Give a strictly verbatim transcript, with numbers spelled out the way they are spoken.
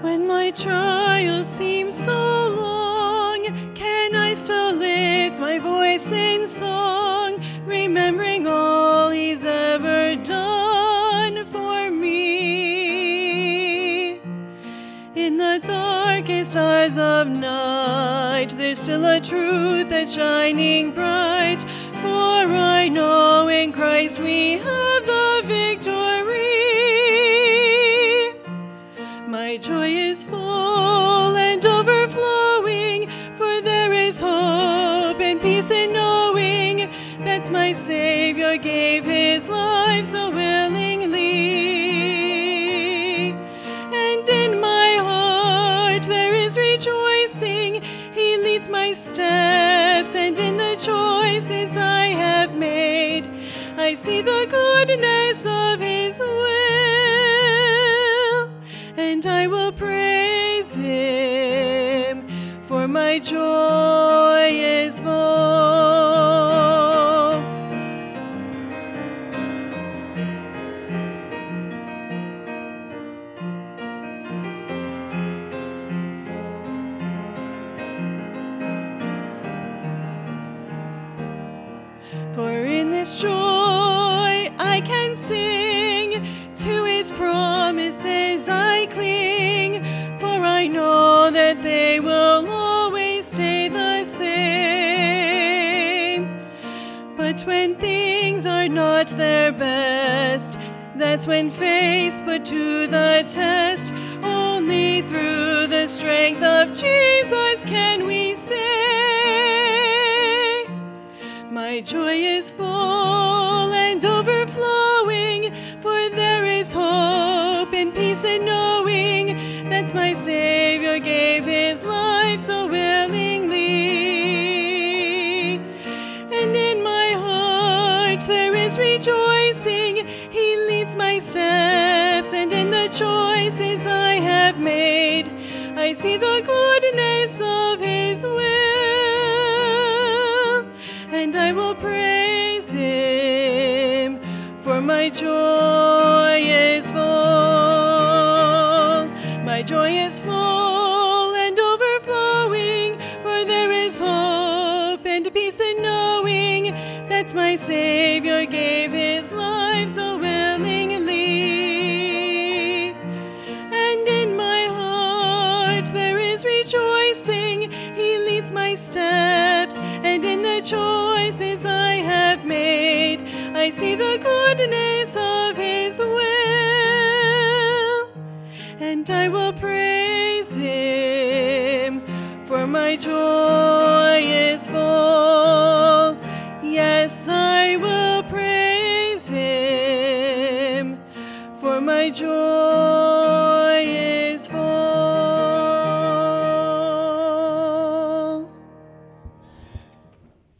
When my trials seem so long, can I still lift my voice in song, remembering all He's ever done for me? In the darkest hours of night, there's still a truth that's shining bright, for I know in Christ we have the victory. My joy is full and overflowing, for there is hope and peace in knowing that my Savior gave His life so willingly. And in my heart there is rejoicing, He leads my steps, and in the choices I have made, I see the goodness of His will, and I will praise Him, for my joy is full. For in this joy I can sing, to His promises I cling, for I know that they will always stay the same. But when things are not their best, that's when faith's put to the test. Only through the strength of Jesus can we say, my joy is full and overflowing, for there is hope and peace in knowing that my Savior gave His life so willingly. And in my heart there is rejoicing, He leads my steps, and in the choices I have made, I see the goodness of His will, and I will praise Him, for my joy is full. My joy is full and overflowing, for there is hope and peace in knowing that my Savior gave His life so willingly. And in my heart there is rejoicing, He leads my steps, and in the choices I have made, I see the goodness of His will, and I will praise Him, for my joy is full. Yes, I will praise Him, for my joy